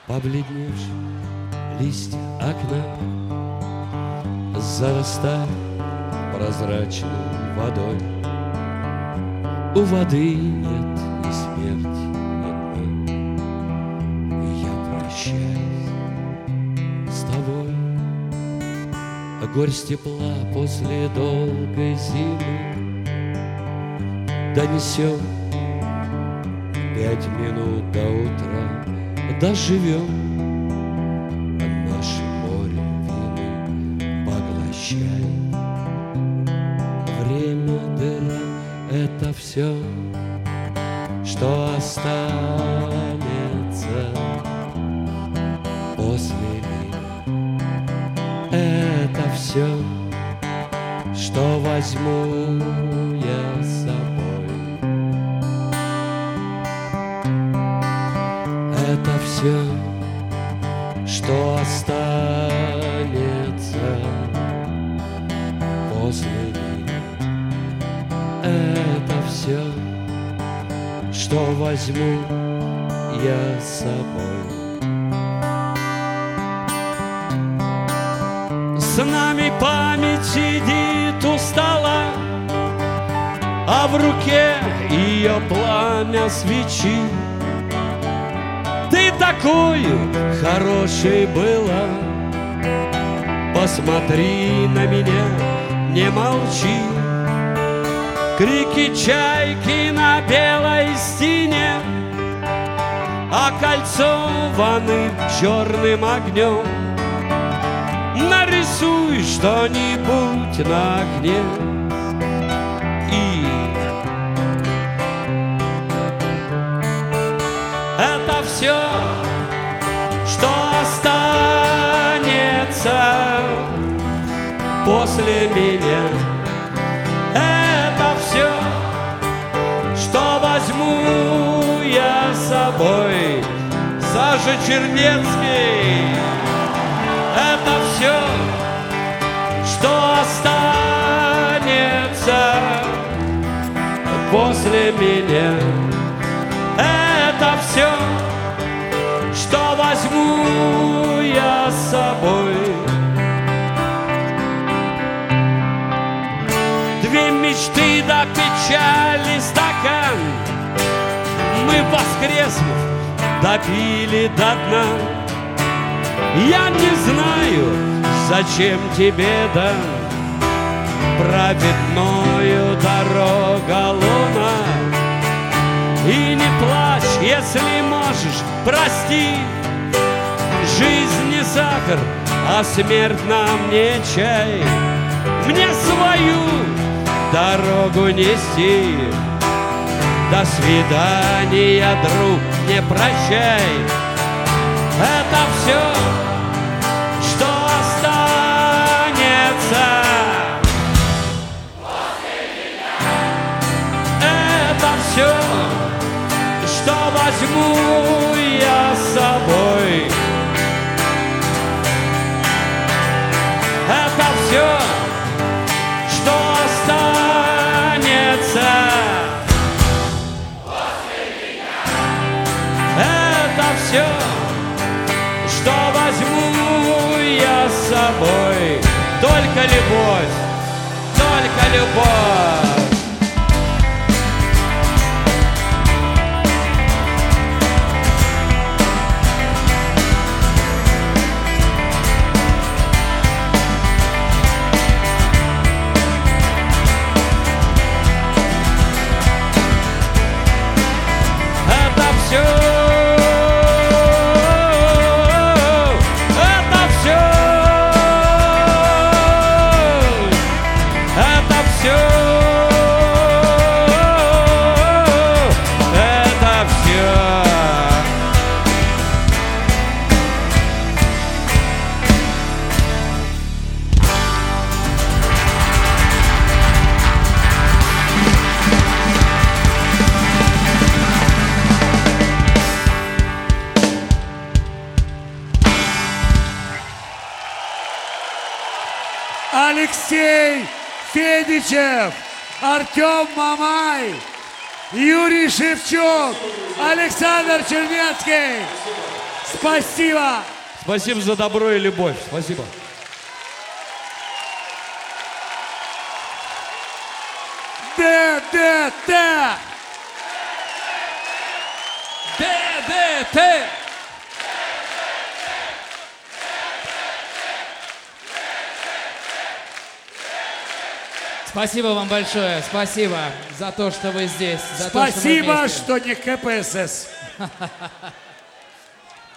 Побледневшие листья окна зарастают прозрачной водой. У воды нет ни смерти, ни дна, и я прощаюсь с тобой. Горсть тепла после долгой зимы донесем 5 минут до утра. Доживем наше море вины, поглощаем. Время, дыра — это все, что останется после меня. Это все, что возьму я с собой. Это все, что останется после меня. Это все, что возьму я с собой. С нами память сидит у стола, а в руке ее пламя свечи. Ты такую хорошей была, посмотри на меня, не молчи. Крики чайки на белой стене окольцованы черным огнем. Нарисуй что-нибудь на окне и это все, что останется после меня. Это все, что возьму я с собой. Саша Чернецкий. Это все, что останется после меня. Это все, что возьму я с собой. Две мечты до печали стакан мы, воскреснув, допили до дна. Я не знаю, зачем тебе дам праведною дорога луна. И не плачь, если можешь, прости. Жизнь не сахар, а смерть нам не чай. Мне свою дорогу нести. До свидания, друг, не прощай. Это все, что останется после меня. Это все, что возьму я с собой. Это все, что останется после меня. Это все, что возьму я с собой. Только любовь, только любовь. Это все. Алексей Федичев, Артем Мамай, Юрий Шевчук, Александр Чернецкий. Спасибо! Спасибо за добро и любовь. Спасибо. ДДТ! ДДТ! Спасибо вам большое, спасибо за то, что вы здесь. За то, Спасибо, что, что не КПСС.